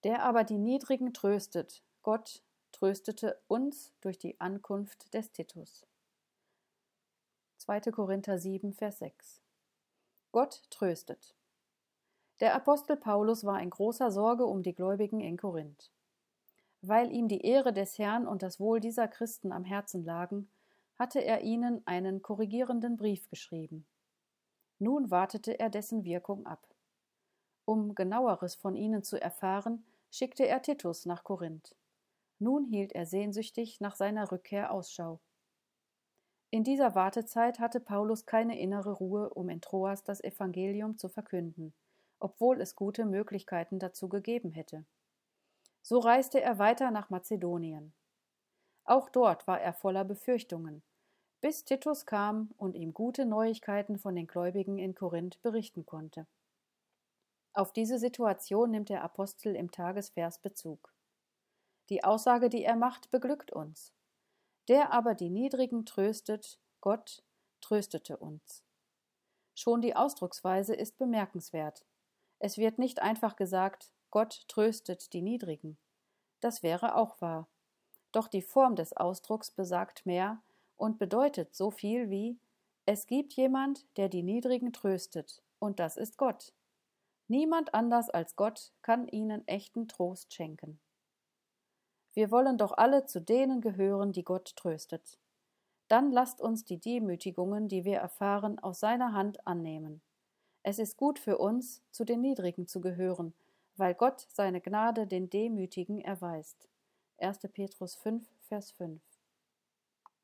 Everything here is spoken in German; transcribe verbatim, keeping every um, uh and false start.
Der aber die Niedrigen tröstet, Gott tröstete uns durch die Ankunft des Titus. zweiter Korinther sieben, Vers sechs. Gott tröstet. Der Apostel Paulus war in großer Sorge um die Gläubigen in Korinth. Weil ihm die Ehre des Herrn und das Wohl dieser Christen am Herzen lagen, hatte er ihnen einen korrigierenden Brief geschrieben. Nun wartete er dessen Wirkung ab. Um genaueres von ihnen zu erfahren, schickte er Titus nach Korinth. Nun hielt er sehnsüchtig nach seiner Rückkehr Ausschau. In dieser Wartezeit hatte Paulus keine innere Ruhe, um in Troas das Evangelium zu verkünden, obwohl es gute Möglichkeiten dazu gegeben hätte. So reiste er weiter nach Mazedonien. Auch dort war er voller Befürchtungen, bis Titus kam und ihm gute Neuigkeiten von den Gläubigen in Korinth berichten konnte. Auf diese Situation nimmt der Apostel im Tagesvers Bezug. Die Aussage, die er macht, beglückt uns. Der aber die Niedrigen tröstet, Gott tröstete uns. Schon die Ausdrucksweise ist bemerkenswert. Es wird nicht einfach gesagt, Gott tröstet die Niedrigen. Das wäre auch wahr. Doch die Form des Ausdrucks besagt mehr und bedeutet so viel wie: Es gibt jemand, der die Niedrigen tröstet, und das ist Gott. Niemand anders als Gott kann ihnen echten Trost schenken. Wir wollen doch alle zu denen gehören, die Gott tröstet. Dann lasst uns die Demütigungen, die wir erfahren, aus seiner Hand annehmen. Es ist gut für uns, zu den Niedrigen zu gehören, weil Gott seine Gnade den Demütigen erweist. erster Petrus fünf, Vers fünf.